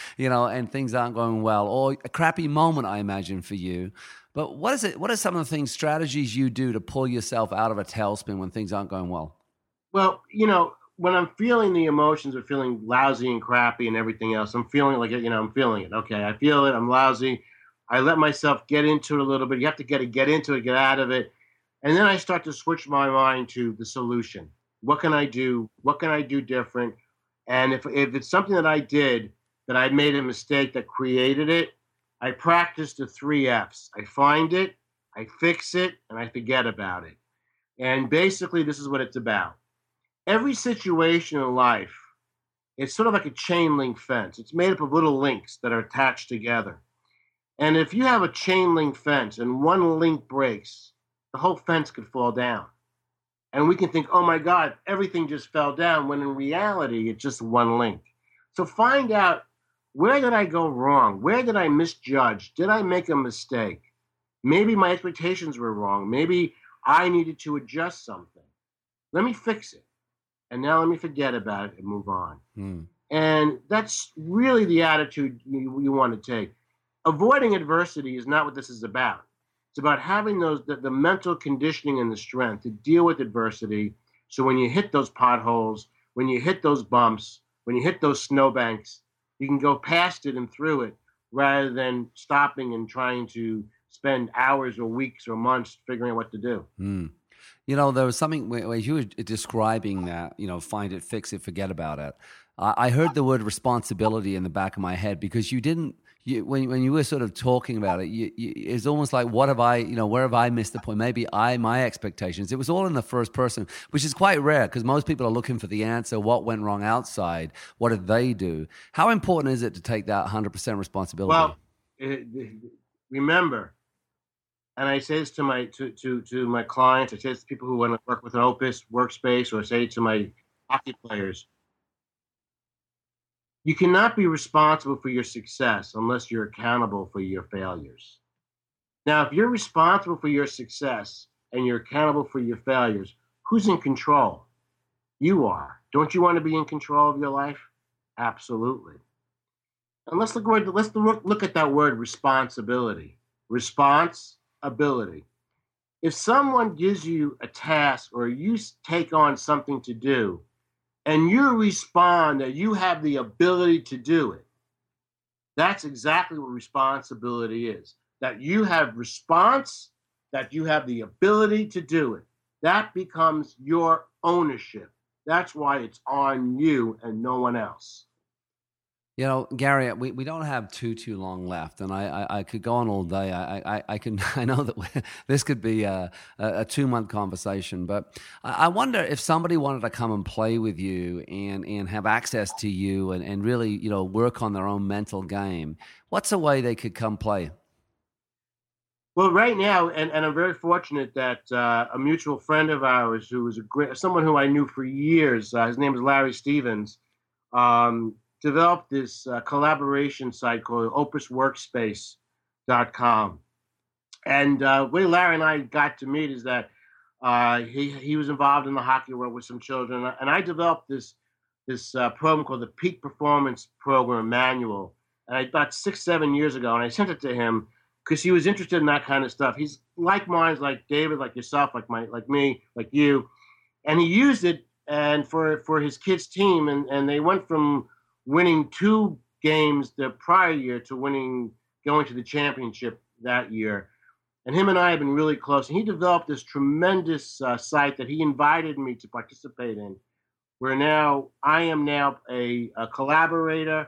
and things aren't going well, or a crappy moment, I imagine, for you. But what are some of the strategies you do to pull yourself out of a tailspin when things aren't going well? Well, when I'm feeling the emotions of feeling lousy and crappy and everything else, I'm feeling like, I'm feeling it. Okay, I feel it. I'm lousy. I let myself get into it a little bit. You have to get into it, get out of it. And then I start to switch my mind to the solution. What can I do? What can I do different? And if it's something that I did, that I made a mistake that created it, I practice the 3 F's. I find it, I fix it, and I forget about it. And basically, this is what it's about. Every situation in life, it's sort of like a chain link fence. It's made up of little links that are attached together. And if you have a chain link fence and one link breaks, the whole fence could fall down. And we can think, oh my God, everything just fell down, when in reality, it's just one link. So find out, where did I go wrong? Where did I misjudge? Did I make a mistake? Maybe my expectations were wrong. Maybe I needed to adjust something. Let me fix it. And now let me forget about it and move on. And that's really the attitude you want to take. Avoiding adversity is not what this is about. It's about having the mental conditioning and the strength to deal with adversity. So when you hit those potholes, when you hit those bumps, when you hit those snowbanks, you can go past it and through it, rather than stopping and trying to spend hours or weeks or months figuring out what to do. There was something where you were describing that, find it, fix it, forget about it. I heard the word responsibility in the back of my head, because when you were sort of talking about it, it's almost like, what have I, where have I missed the point? Maybe my expectations. It was all in the first person, which is quite rare, because most people are looking for the answer. What went wrong outside? What did they do? How important is it to take that 100% responsibility? Well, remember, and I say this to my clients, I say this to people who want to work with an Opus workspace, or I say it to my hockey players. You cannot be responsible for your success unless you're accountable for your failures. Now, if you're responsible for your success and you're accountable for your failures, who's in control? You are. Don't you want to be in control of your life? Absolutely. And let's look at that word, responsibility. Responsibility. If someone gives you a task, or you take on something to do, and you respond that you have the ability to do it, that's exactly what responsibility is. That you have response, that you have the ability to do it. That becomes your ownership. That's why it's on you and no one else. Gary, we don't have too long left, and I could go on all day. I know that this could be a 2-month conversation, but I wonder if somebody wanted to come and play with you and have access to you and really work on their own mental game. What's a way they could come play? Well, right now, and I'm very fortunate that a mutual friend of ours, who was someone who I knew for years, his name is Larry Stevens. Developed this collaboration site called opusworkspace.com. And the way Larry and I got to meet is that he was involved in the hockey world with some children. And I developed this program called the Peak Performance Program Manual. And about 6-7 years ago, and I sent it to him because he was interested in that kind of stuff. He's like minds, like David, like yourself, like me, like you. And he used it and for his kids' team. And they went from winning 2 games the prior year to going to the championship that year. And him and I have been really close. And he developed this tremendous site that he invited me to participate in, where I am now a collaborator,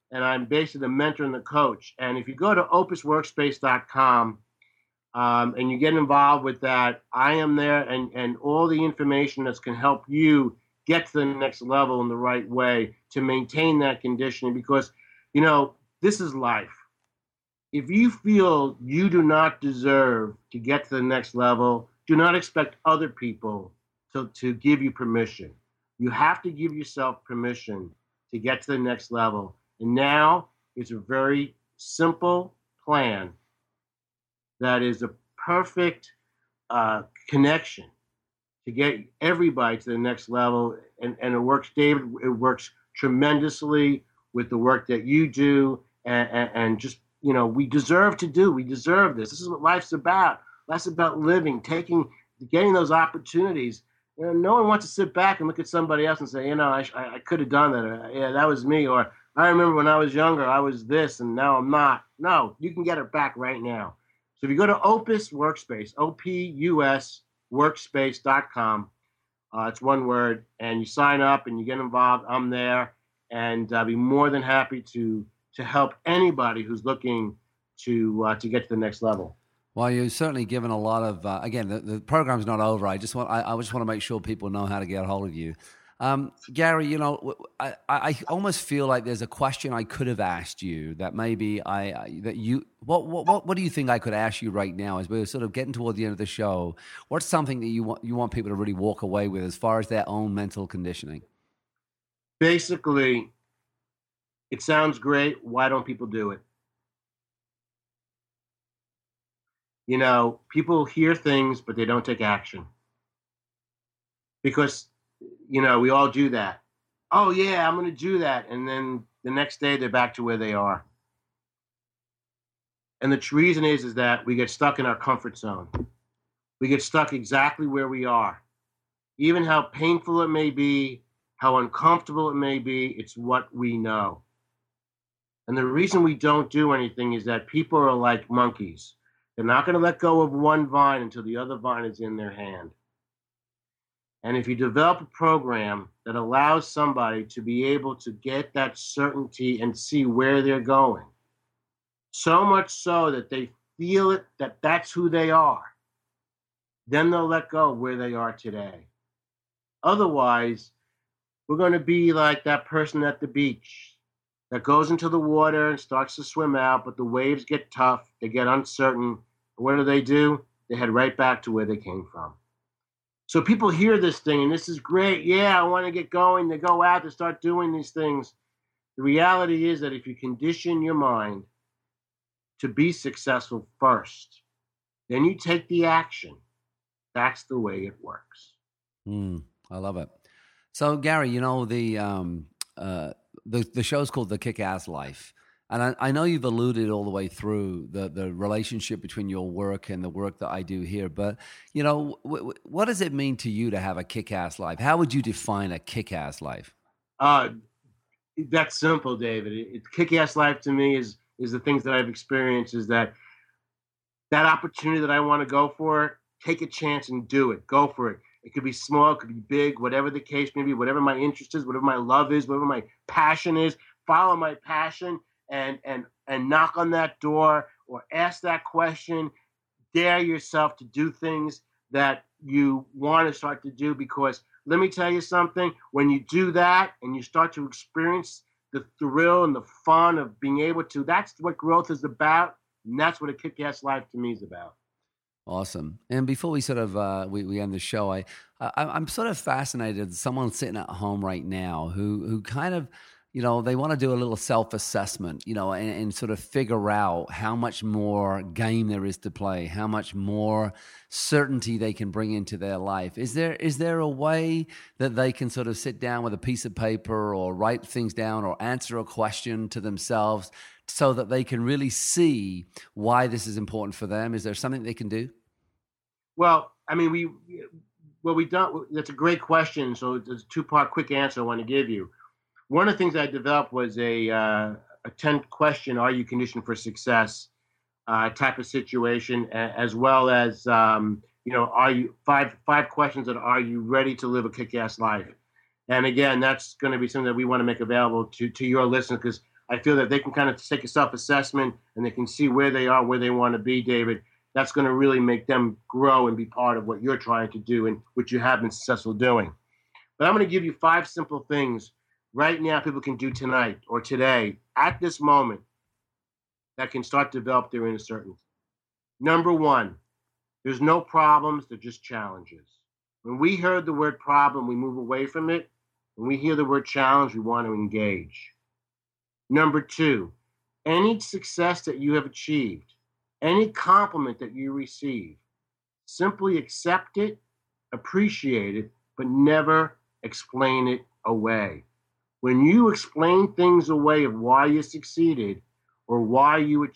and I'm basically the mentor and the coach. And if you go to opusworkspace.com and you get involved with that, I am there, and all the information that can help you get to the next level in the right way to maintain that conditioning. Because, this is life. If you feel you do not deserve to get to the next level, do not expect other people to give you permission. You have to give yourself permission to get to the next level. And now it's a very simple plan that is a perfect connection to get everybody to the next level. And it works, David, it works tremendously with the work that you do. And just, we deserve this. This is what life's about. Life's about living, getting those opportunities. No one wants to sit back and look at somebody else and say, I could have done that. Or, yeah, that was me. Or I remember when I was younger, I was this and now I'm not. No, you can get it back right now. So if you go to Opus Workspace, OPUS workspace.com, it's one word, and you sign up and you get involved, I'm there, and I'll be more than happy to help anybody who's looking to get to the next level. Well, you've certainly given a lot of. Again, the program's not over. I just want to make sure people know how to get a hold of you. Gary, I almost feel like there's a question I could have asked you that maybe what do you think I could ask you right now as we're sort of getting toward the end of the show? What's something that you want people to really walk away with as far as their own mental conditioning? Basically, it sounds great. Why don't people do it? People hear things, but they don't take action. Because, we all do that. Oh, yeah, I'm going to do that. And then the next day, they're back to where they are. And the reason is that we get stuck in our comfort zone. We get stuck exactly where we are. Even how painful it may be, how uncomfortable it may be, it's what we know. And the reason we don't do anything is that people are like monkeys. They're not going to let go of one vine until the other vine is in their hand. And if you develop a program that allows somebody to be able to get that certainty and see where they're going, so much so that they feel it, that that's who they are, then they'll let go of where they are today. Otherwise, we're going to be like that person at the beach that goes into the water and starts to swim out, but the waves get tough, they get uncertain. What do? They head right back to where they came from. So people hear this thing, and this is great. Yeah, I want to get going. They go out, they start doing these things. The reality is that if you condition your mind to be successful first, then you take the action. That's the way it works. I love it. So, Gary, the show's called The Kick-Ass Life. And I know you've alluded all the way through the relationship between your work and the work that I do here. But, what does it mean to you to have a kick-ass life? How would you define a kick-ass life? That's simple, David. Kick-ass life to me is the things that I've experienced, is that opportunity that I want to go for, take a chance and do it. Go for it. It could be small, it could be big, whatever the case may be, whatever my interest is, whatever my love is, whatever my passion is, follow my passion. And knock on that door or ask that question. Dare yourself to do things that you want to start to do, because let me tell you something, when you do that and you start to experience the thrill and the fun of being able to, that's what growth is about, and that's what a kick-ass life to me is about. Awesome. And before we sort of we end the show, I'm sort of fascinated. Someone sitting at home right now who kind of, they want to do a little self-assessment, and sort of figure out how much more game there is to play, how much more certainty they can bring into their life. Is there a way that they can sort of sit down with a piece of paper or write things down or answer a question to themselves so that they can really see why this is important for them? Is there something they can do? Well, I mean, we don't. That's a great question. So there's a two-part quick answer I want to give you. One of the things I developed was a 10-question, are you conditioned for success type of situation, as well as, are you five questions that are you ready to live a kick-ass life? And again, that's going to be something that we want to make available to your listeners, because I feel that they can kind of take a self-assessment and they can see where they are, where they want to be, David. That's going to really make them grow and be part of what you're trying to do and what you have been successful doing. But I'm going to give you 5 simple things right now people can do tonight or today at this moment that can start to develop their inner certainty. Number 1, there's no problems, they're just challenges. When we heard the word problem, we move away from it. When we hear the word challenge, we want to engage. Number 2, any success that you have achieved, any compliment that you receive, simply accept it, appreciate it, but never explain it away. When you explain things away of why you succeeded or why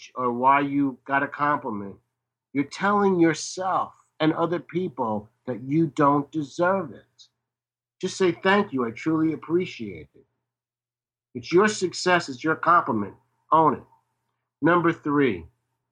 you got a compliment, you're telling yourself and other people that you don't deserve it. Just say, thank you, I truly appreciate it. It's your success, it's your compliment. Own it. Number 3,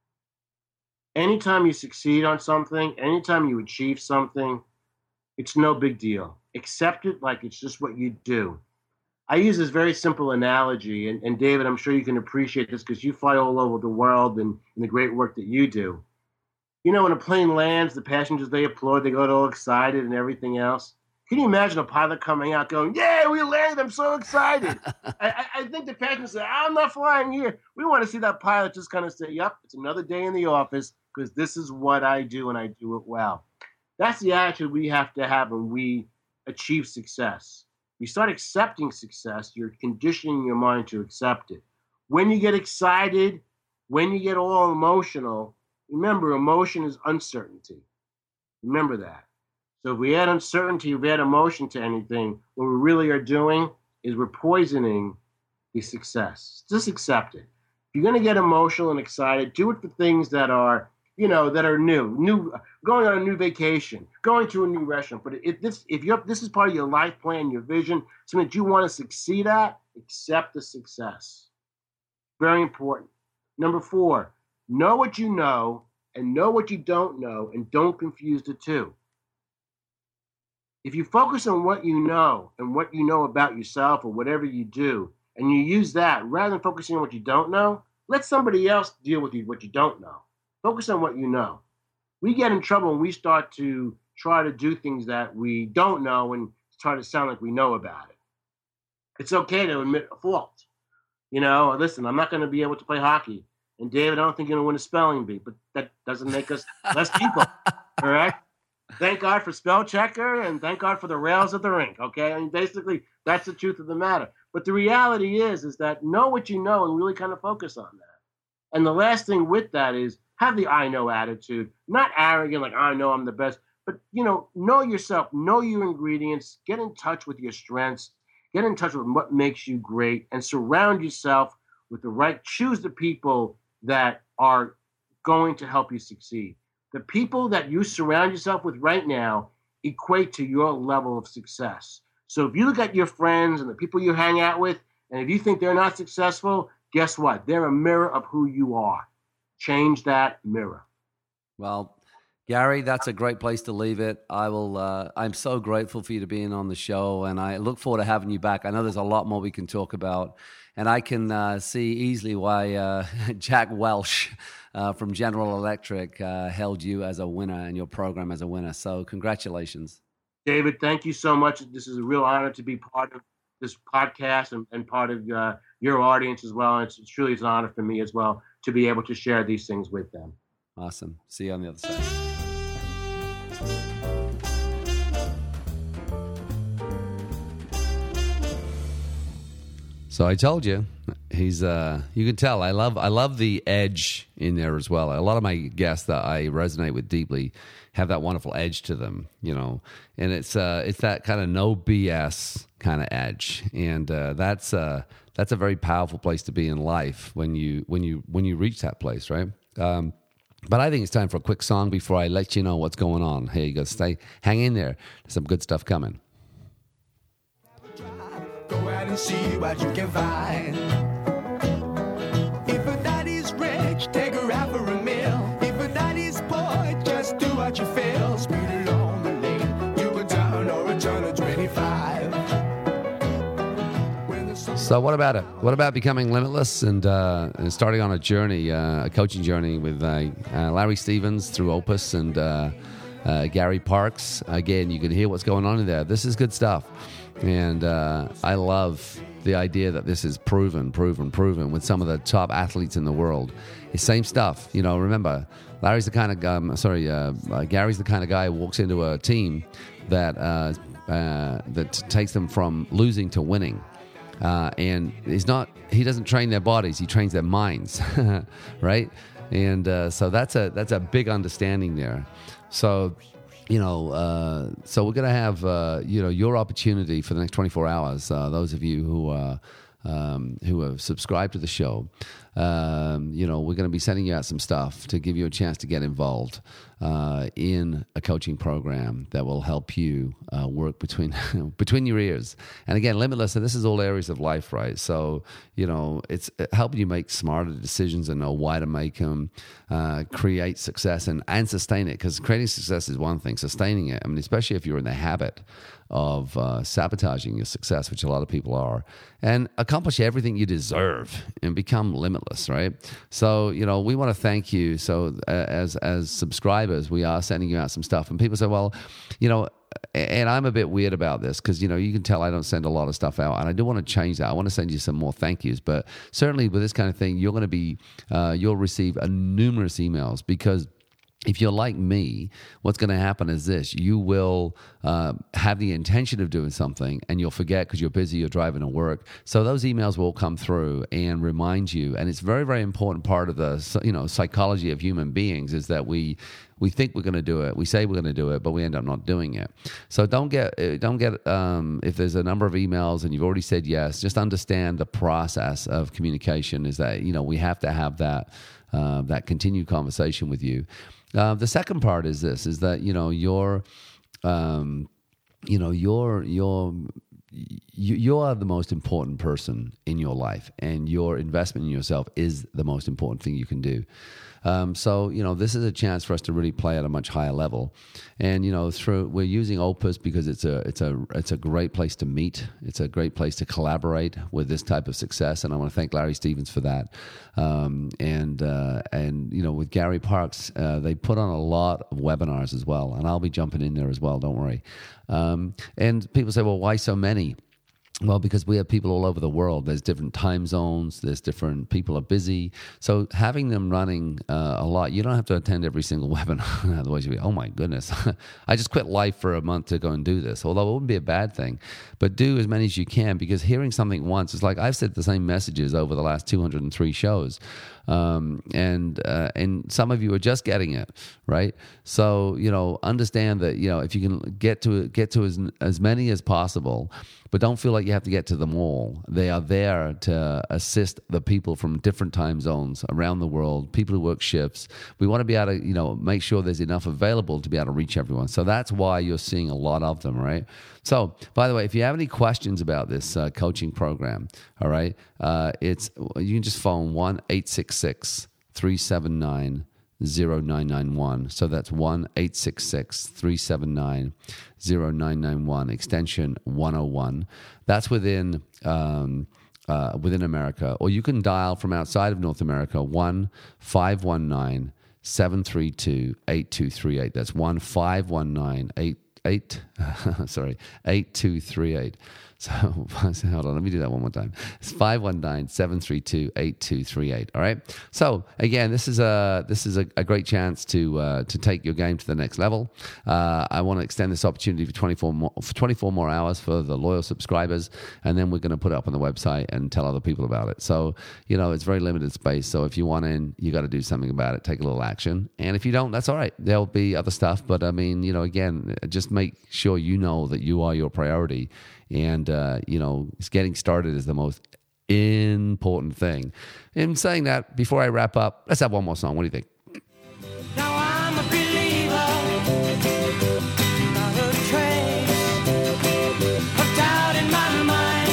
anytime you succeed on something, anytime you achieve something, it's no big deal. Accept it like it's just what you do. I use this very simple analogy, and David, I'm sure you can appreciate this because you fly all over the world and the great work that you do. You know, when a plane lands, the passengers, they applaud, they get all excited and everything else. Can you imagine a pilot coming out going, yeah, we landed, I'm so excited. I think the passengers say, I'm not flying here. We want to see that pilot just kind of say, yep, it's another day in the office because this is what I do and I do it well. That's the attitude we have to have when we achieve success. You start accepting success, you're conditioning your mind to accept it. When you get excited, when you get all emotional, remember, emotion is uncertainty. Remember that. So if we add uncertainty, if we add emotion to anything, what we really are doing is we're poisoning the success. Just accept it. If you're going to get emotional and excited, do it for things that are, that are new, going on a new vacation, going to a new restaurant. But if this is part of your life plan, your vision, something that you want to succeed at, accept the success. Very important. Number 4, know what you know and know what you don't know, and don't confuse the two. If you focus on what you know and what you know about yourself or whatever you do, and you use that rather than focusing on what you don't know, let somebody else deal with what you don't know. Focus on what you know. We get in trouble when we start to try to do things that we don't know and try to sound like we know about it. It's okay to admit a fault. Listen, I'm not going to be able to play hockey. And David, I don't think you're going to win a spelling bee, but that doesn't make us less people. All right? Thank God for spell checker and thank God for the rails of the rink. Okay? I mean, basically, that's the truth of the matter. But the reality is that know what you know and really kind of focus on that. And the last thing with that is have the I know attitude, not arrogant, like I know I'm the best, but, know yourself, know your ingredients, get in touch with your strengths, get in touch with what makes you great, and surround yourself with choose the people that are going to help you succeed. The people that you surround yourself with right now equate to your level of success. So if you look at your friends and the people you hang out with, and if you think they're not successful, guess what? They're a mirror of who you are. Change that mirror. Well, Gary, that's a great place to leave it. I'm so grateful for you to being on the show, and I look forward to having you back. I know there's a lot more we can talk about, and I can see easily why Jack Welch from General Electric held you as a winner and your program as a winner. So congratulations. David, thank you so much. This is a real honor to be part of this podcast and part of your audience as well. And it's truly an honor for me as well to be able to share these things with them. Awesome. See you on the other side. So I told you, he's you can tell I love the edge in there as well. A lot of my guests that I resonate with deeply have that wonderful edge to them, and it's that kind of no BS kind of edge, and that's a very powerful place to be in life when you reach that place, right? But I think it's time for a quick song before I let you know what's going on. Hey, you gotta hang in there. There's some good stuff coming. Go out and see what you can find. If a daddy's rich, take her out for a meal. If a daddy's poor, just do what you feel. Speed along the lane, you go down or a turn of 25. So what about it? What about becoming limitless and starting on a journey, a coaching journey with Larry Stevens through Opus and Gary Parks? Again, you can hear what's going on in there. This is good stuff. And I love the idea that this is proven with some of the top athletes in the world. It's same stuff. You know, remember, Larry's the kind of Gary's the kind of guy who walks into a team that takes them from losing to winning. And he doesn't train their bodies, he trains their minds, right? And so that's a big understanding there. So, so we're going to have, your opportunity for the next 24 hours, those of you who have subscribed to the show. We're going to be sending you out some stuff to give you a chance to get involved in a coaching program that will help you work between your ears. And again, limitless, and this is all areas of life, right? So, it's helping you make smarter decisions and know why to make them, create success and sustain it. Because creating success is one thing, sustaining it, I mean, especially if you're in the habit of sabotaging your success, which a lot of people are, and accomplish everything you deserve and become limitless, right? So, we want to thank you. So as subscribers, we are sending you out some stuff. And people say, well, and I'm a bit weird about this because, you can tell I don't send a lot of stuff out. And I do want to change that. I want to send you some more thank yous. But certainly with this kind of thing, you're going to be, you'll receive numerous emails because if you're like me, what's going to happen is this. You will have the intention of doing something and you'll forget because you're busy, you're driving to work. So those emails will come through and remind you. And it's a very, very important part of the psychology of human beings is that we think we're going to do it. We say we're going to do it, but we end up not doing it. So don't get if there's a number of emails and you've already said yes, just understand the process of communication is that, we have to have that continued conversation with you. The second part is this: is that you are the most important person in your life, and your investment in yourself is the most important thing you can do. So this is a chance for us to really play at a much higher level, and we're using Opus because it's a great place to meet. It's a great place to collaborate with this type of success, and I want to thank Larry Stevens for that. And with Gary Parks, they put on a lot of webinars as well, and I'll be jumping in there as well. Don't worry. And people say, well, why so many? Well, because we have people all over the world. There's different time zones. There's different people are busy. So having them running a lot, you don't have to attend every single webinar. Otherwise, you'll be, oh my goodness, I just quit life for a month to go and do this. Although it wouldn't be a bad thing, but do as many as you can because hearing something once is like I've said the same messages over the last 203 shows. And some of you are just getting it, right? So, understand that, if you can get to as many as possible, but don't feel like you have to get to them all. They are there to assist the people from different time zones around the world, people who work shifts. We want to be able to, make sure there's enough available to be able to reach everyone. So that's why you're seeing a lot of them, right? So, by the way, if you have any questions about this coaching program, all right, you can just phone 1-866-379-0991. So that's 1-866-379-0991, extension 101. That's within America. Or you can dial from outside of North America, 1-519-732-8238. That's 1-519-8238. So hold on, let me do that one more time. It's 519-732-8238. All right. So again, this is a great chance to take your game to the next level. I want to extend this opportunity for 24 more hours for the loyal subscribers, and then we're going to put it up on the website and tell other people about it. So it's very limited space. So if you want in, you got to do something about it. Take a little action, and if you don't, that's all right. There'll be other stuff, but I mean, again, just make sure you know that you are your priority. And, getting started is the most important thing. In saying that, before I wrap up, let's have one more song. What do you think? Now I'm a believer, not a trace of doubt in my mind.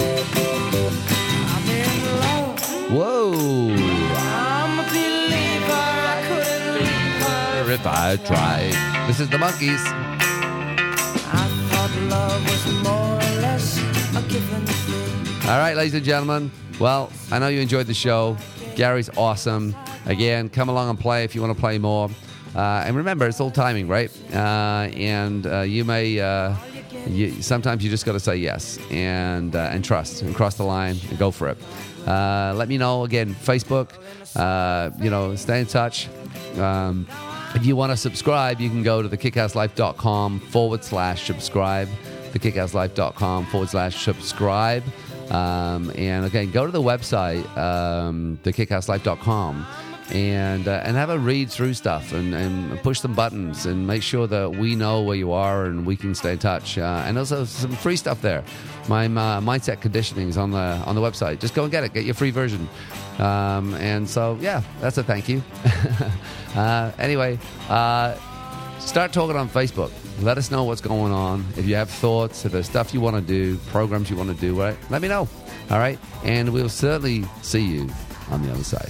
I'm in love. Whoa. I'm a believer, I couldn't leave her If I tried. This is the Monkees. I thought love was more or less a given thing. All right, ladies and gentlemen. Well, I know you enjoyed the show. Gary's awesome. Again, come along and play if you want to play more. And remember, it's all timing, right? You may... sometimes you just got to say yes and trust and cross the line and go for it. Let me know. Again, Facebook, stay in touch. If you want to subscribe, you can go to thekickasslife.com/subscribe. thekickasslife.com/subscribe. And again, go to the website, thekickasslife.com. And have a read through stuff and push some buttons and make sure that we know where you are and we can stay in touch. And also some free stuff there. My mindset conditioning is on the website. Just go and get it. Get your free version. And so that's a thank you. Anyway, start talking on Facebook. Let us know what's going on. If you have thoughts, if there's stuff you want to do, programs you want to do, right? Let me know. All right, and we'll certainly see you on the other side.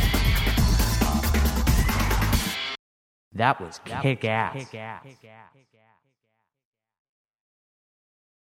That was kick-ass.